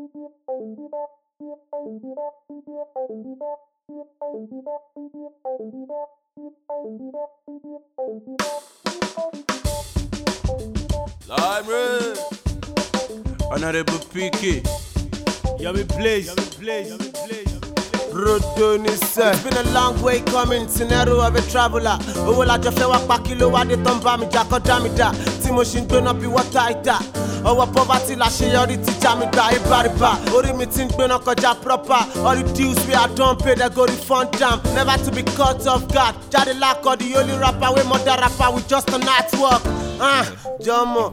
Lime Honorable PK, Yummy Blaze. It's been a long way coming, scenario of a traveler. Owó la jọ fẹ́ wá pa kí ló wá dé tán bá mi jà kọjá mi dá. Tí mo ṣì ń gbóná bí wọ́tá ìdá. Ọwọ́ poverty la ṣe yọrí ti já mi gbà ibariba. Orí mi ti ń gbóná kọjá proper. All the dues we are done pay, they go refund them. Never to be caught off guard. Jáde lákọ̀ the only rapper wey mother rapper with just a night work. Jọmọ.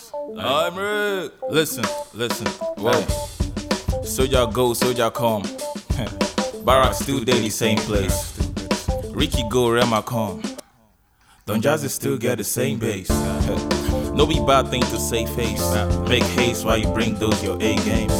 Lime Listen. Whoa. Soldier go, soldier come. Barack still daily same place. Ricky go, Rema come. Don Jazzy still get the same bass. No be bad thing to say face. Make haste while you bring those your A games.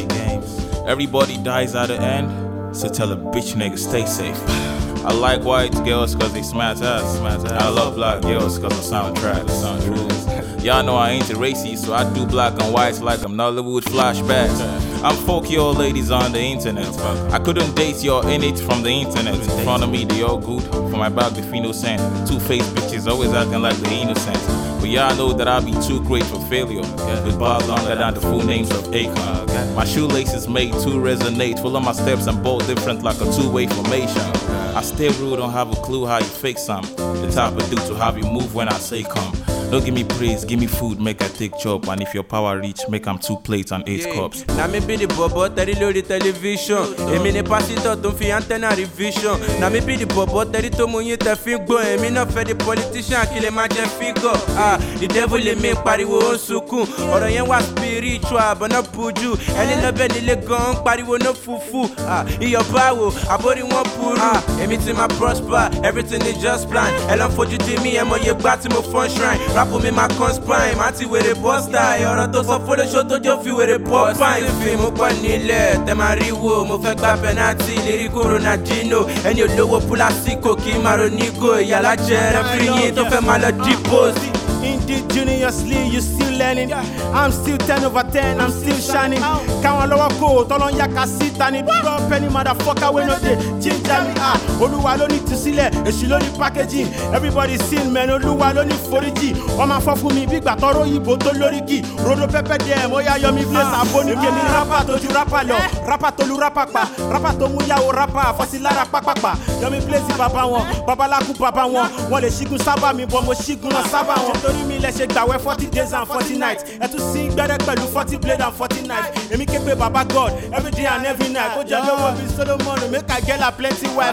Everybody dies at the end, so tell a bitch nigga stay safe. I like white girls cause they smash ass. I love black girls cause the soundtrack. Y'all know I ain't a racist, so I do black and whites like I'm Nollywood flashbacks. I'm fuck your ladies on the internet. I couldn't date your in it from the internet. In front of me they all good, for my back they feel no sense. Two-faced bitches always acting like they innocent. But y'all know that I'll be too great for failure. With bars longer than the full names of Akon. My shoelaces made to resonate. Full of my steps and both different like a two-way formation. I stay rude, don't have a clue how you fake some. The type of dude to have you move when I say come. Don't give me praise, give me food, make I take chop. And if your power reach, make 'em 2 plates and 8 cups. Now me be the bobo, tell the television. Emi ne pasito, don't fi antenna revision. Now me be the bobo, tell the tomunye te fin go. Emi no fe the politician, kill a man figure. The devil le make pariwo on sukun. Oro yen wa spiritual, but no puju. Eli no be ni le gun, pariwo no fufu. Iyo bawo, abori won puru. Emi ti ma prosper, everything is just plan. Elon foju ti mi, emo ye gba ti mo fun shrine. Rap me my conspine, mati with a poster. Ọ̀rọ̀ tó sọ fún lóṣó tó jọ fi wèrè pop fine. Fi mo pọ̀ nílẹ̀, tẹ máa rí wo. Mo fẹ́ gba penalty, lérí Ronaldinho. Ẹni olówó púlásìkò kí n máa ronígò. Ìyàlá jẹ́ rẹ́fìrí yín tó fẹ́ máa lọ depose. Indigenously, you still learning. I'm still 10 over 10, I'm still shining. Count lower code, Tolon Yaka sit and it drop any motherfucker when no day. Ginger me, Oluwa lo need to see it, and she only packaging. Everybody seen, man, Oluwa lo need 40G. Oma for me, big batoro, Iboto Loriki. Rodo Pepe dem, Oya Yomi Place, Aboni, Kemi Rapa, Toju Rapa, Rapa Tolu Rapa, Rapa Tomuya o Rapa, Fasilara Papa, Yomi Place, Papa one, Babalaku Papa one le Shigun Saba, mi Bomo Shigun Saba one. Torí mi lẹ ṣe gbàwẹ̀ 40 days and 40 nights. Ẹ tún sí gbẹ́rẹ́ pẹ̀lú 40 blade and 40 knives. Èmi ké pe Baba God every day and every night. Kó jẹ́ lówó bí Solomon, make I get a plenty wife.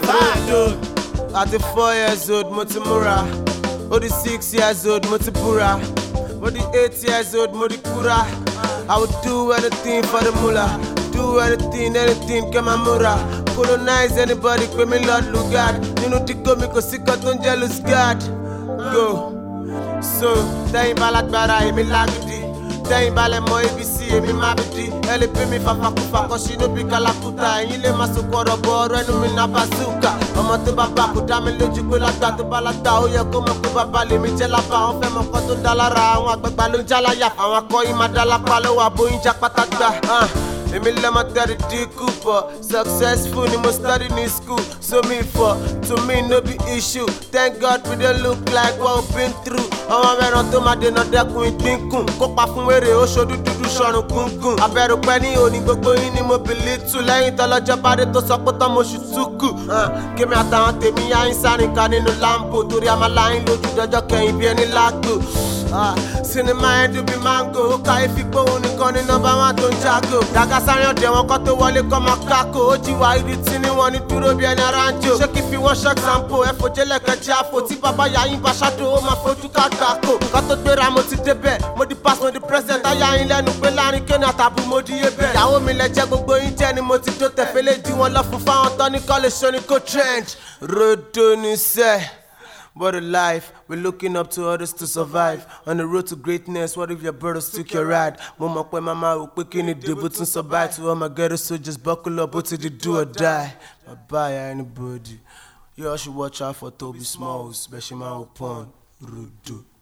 At the 4 years old, mo ti múra. Ó di 6 years old, mo ti búra. Ó di 8 years old, mo di kúra. I would do anything for the mullah. Do anything, kẹ́ máa múra. Colonize anybody, pè mí Lord Lugard. Nínú dígò mi kò sí kan tó ń jẹ́ loose guard. Go. So, tẹ́yìn bá lágbára èmi lágídí. Tẹ́yìn bá lẹ mọ ABC èmi má bìdí. Ẹ lè pè mí fàfàkùfà kan ṣì níbi kàlàkùtà. Ẹ̀yin lè má sọkọ̀ ọ̀rọ̀ bọ̀ ọ̀rọ̀ ẹnu mi náà bazooka. Ọmọ tó bá bá kò dá mi lójú pé lágbà tó bá lágbà. Ó yẹ kó mọ̀ pé bàbá lèmi jẹ́ lábà. Wọ́n fẹ́ mọ̀ kan tó ń dá lára. Àwọn àgbàgbà ló ń já láyà. Àwọn akọ́yìn máa dá lápá lọ́wọ́ àbóyún já pátá gbà. Èmi lẹ́mọ̀ tẹ́rì dínkù pọ̀. Successful ni mo study ní school. So me for, to me no be issue. Thank God we dey look like what we been through. Ọmọ mẹ́ran tó máa dènà dẹ́kun ìdínkù. Kópa fún wèrè ó ṣojú dúdú ṣọrùn gúngùn. Abẹ́rù pẹ́ ní òní gbogbo yín ni mo bìlí tù. Lẹ́yìn tọ́lọ́jọ́ bá dé tó sọ pé tán mo ṣù túkù. Kémi àtàwọn tèmi yá ń sáré ká nínú Lambo. Torí a máa láyín lójú dọjọ́ kẹyìn bí ẹni lágbo. Sinimá ẹ̀dùn bíi mango. Ó ká ìfipó òun nìkan ní nọ́mbà 1 tó ń jágò. Dàgá sáré ọ̀dẹ̀ wọn kọ́ tó wọlé kọ́ máa kákò. Ó jí wá ìdí tí ní wọn ní dúró bí ẹni ara ń jò. Ṣé kí fi wọ́n ṣọ́ọ̀kì sampo? Ẹ̀fọ́ jẹ́lẹ̀kẹ́ jẹ́ àfò. Tí bàbá yàyín bá ṣáàdó, ó máa fojú ká gbàkó. Nǹkan tó gbéra mo ti débẹ̀. Mo di pass, mo di president. Ayá yín lẹ́nu pé láàrin kéènì àtàbù mo di yé bẹ̀. Ìyàwó mi lẹ jẹ́ gbogbo yín jẹ́ ni mo ti dó tẹ̀fẹ́lẹ́ di wọn lọ fún fáwọn tán ní kọ́lé ṣoní kó trench. Rodo ní sẹ́. What a life, we're looking up to others to survive. On the road to greatness, what if your brothers took your ride? Mama, when mama, we're picking it, but to survive. To all my ghetto soldiers, buckle up, what did you do or die? Bye-bye, anybody. You all should watch out for Toby Smalls, especially my own Rudo.